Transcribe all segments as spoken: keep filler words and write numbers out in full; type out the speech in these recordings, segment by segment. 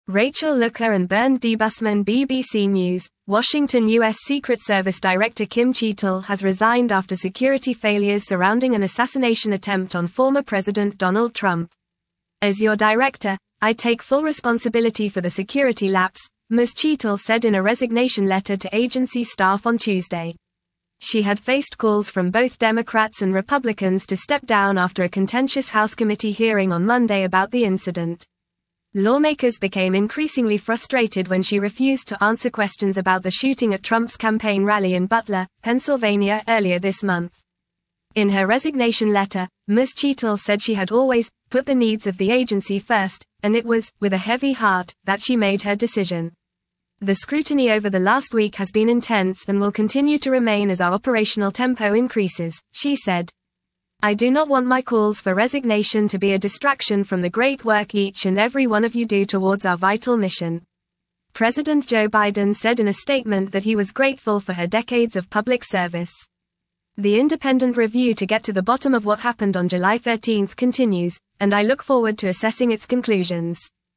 Rachel Looker and Bernd Debusmann. B B C News, Washington. U S Secret Service Director Kim Cheatle has resigned after security failures surrounding an assassination attempt on former President Donald Trump. As your director, I take full responsibility for the security lapse, Miz Cheatle said in a resignation letter to agency staff on Tuesday. She had faced calls from both Democrats and Republicans to step down after a contentious House committee hearing on Monday about the incident. Lawmakers became increasingly frustrated when she refused to answer questions about the shooting at Trump's campaign rally in Butler, Pennsylvania earlier this month. In her resignation letter, Miz Cheatle said she had always put the needs of the agency first, and it was with a heavy heart that she made her decision. The scrutiny over the last week has been intense and will continue to remain as our operational tempo increases, she said. I do not want my calls for resignation to be a distraction from the great work each and every one of you do towards our vital mission. President Joe Biden said in a statement that he was grateful for her decades of public service. The independent review to get to the bottom of what happened on July thirteenth continues, and I look forward to assessing its conclusions.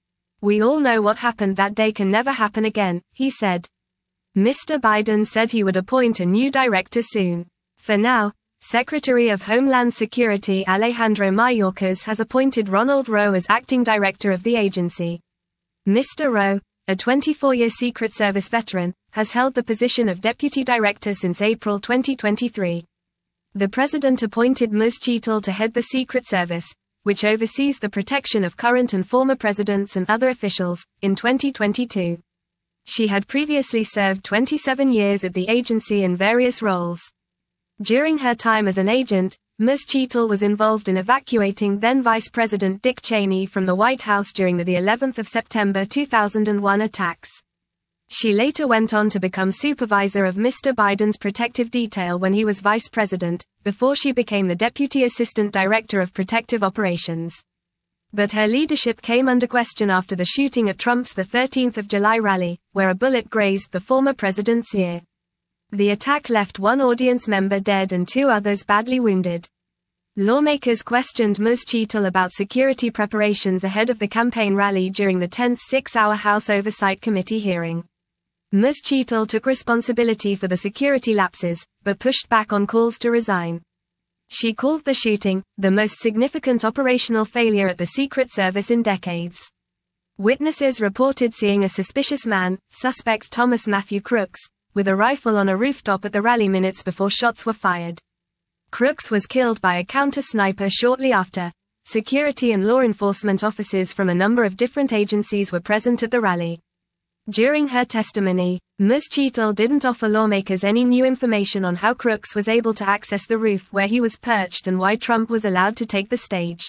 We all know what happened that day can never happen again, he said. Mister Biden said he would appoint a new director soon. For now, Secretary of Homeland Security Alejandro Mayorkas has appointed Ronald Rowe as acting director of the agency. Mister Rowe, a twenty-four-year Secret Service veteran, has held the position of deputy director since April twenty twenty-three. The president appointed Miz Cheatle to head the Secret Service, which oversees the protection of current and former presidents and other officials, in twenty twenty-two. She had previously served twenty-seven years at the agency in various roles. During her time as an agent, Miz Cheatle was involved in evacuating then Vice President Dick Cheney from the White House during the eleventh of September two thousand one attacks. She later went on to become supervisor of Mister Biden's protective detail when he was vice president, before she became the deputy assistant director of protective operations. But her leadership came under question after the shooting at Trump's the thirteenth of July rally, where a bullet grazed the former president's ear. The attack left one audience member dead and two others badly wounded. Lawmakers questioned Miz Cheatle about security preparations ahead of the campaign rally during the tense six-hour House Oversight Committee hearing. Miz Cheatle took responsibility for the security lapses, but pushed back on calls to resign. She called the shooting the most significant operational failure at the Secret Service in decades. Witnesses reported seeing a suspicious man, suspect Thomas Matthew Crooks, with a rifle on a rooftop at the rally minutes before shots were fired. Crooks was killed by a counter-sniper shortly after. Security and law enforcement officers from a number of different agencies were present at the rally. During her testimony, Miz Cheatle didn't offer lawmakers any new information on how Crooks was able to access the roof where he was perched and why Trump was allowed to take the stage.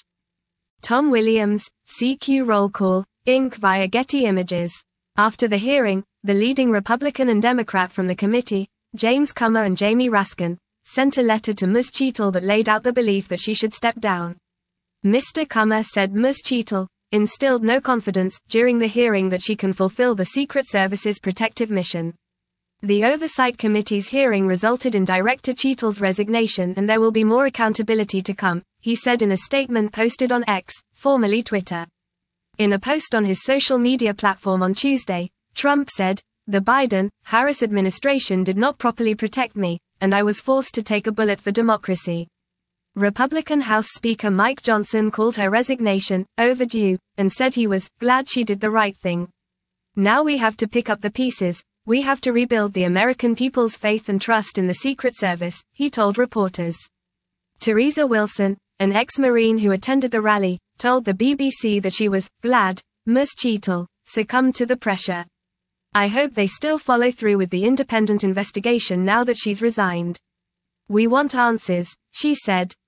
Tom Williams, C Q Roll Call, Incorporated via Getty Images. After the hearing, the leading Republican and Democrat from the committee, James Comer and Jamie Raskin, sent a letter to Miz Cheatle that laid out the belief that she should step down. Mister Comer said Miz Cheatle instilled no confidence during the hearing that she can fulfill the Secret Service's protective mission. The Oversight Committee's hearing resulted in Director Cheatle's resignation and there will be more accountability to come, he said in a statement posted on X, formerly Twitter. In a post on his social media platform on Tuesday, Trump said, "The Biden-Harris administration did not properly protect me, and I was forced to take a bullet for democracy." Republican House Speaker Mike Johnson called her resignation overdue, and said he was glad she did the right thing. "Now we have to pick up the pieces, we have to rebuild the American people's faith and trust in the Secret Service," he told reporters. Teresa Wilson, an ex-Marine who attended the rally, told the B B C that she was glad Miz Cheatle succumbed to the pressure. "I hope they still follow through with the independent investigation now that she's resigned. We want answers," she said.